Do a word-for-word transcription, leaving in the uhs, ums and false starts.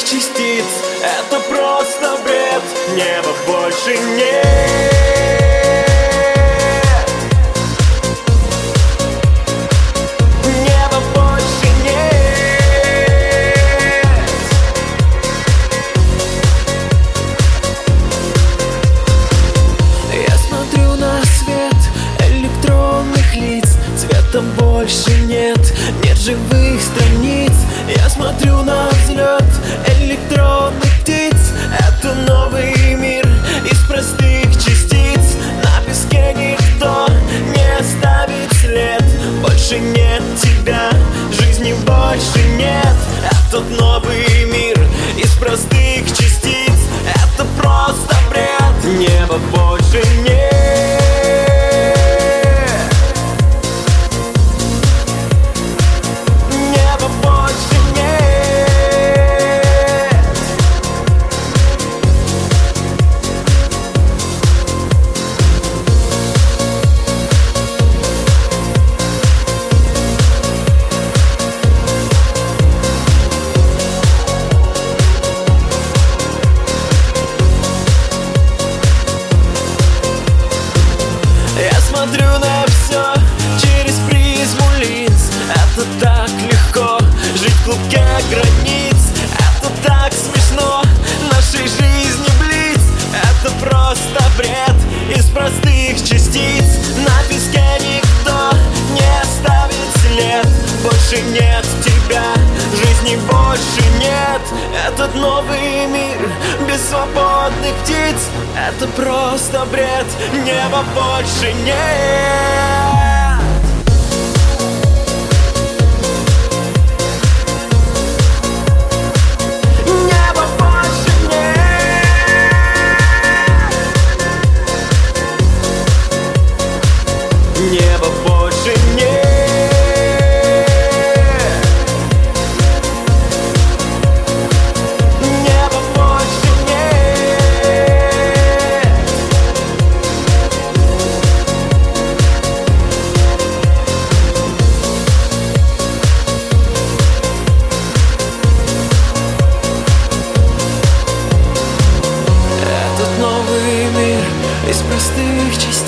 частиц. Это просто бред, неба больше нет. Неба больше нет. Я смотрю на свет электронных лиц, цвета больше нет, нет живых страниц. Я смотрю на взлет электронных птиц. Это новый мир из простых частиц. На песке никто не оставит след. Больше нет тебя, жизни больше нет. Этот новый мир из простых частиц. Это просто бред, неба больше нет. Смотрю на все через призму линз. Это так легко жить в клубке границ. Это так смешно, нашей жизни блиц. Это просто бред из простых частиц. На песке никто не оставит след. Больше нет тебя, жизни больше нет. Этот новый мир без свободных птиц. Это просто бред, неба больше нет. Неба больше нет. Неба больше нет. Из простых частиц.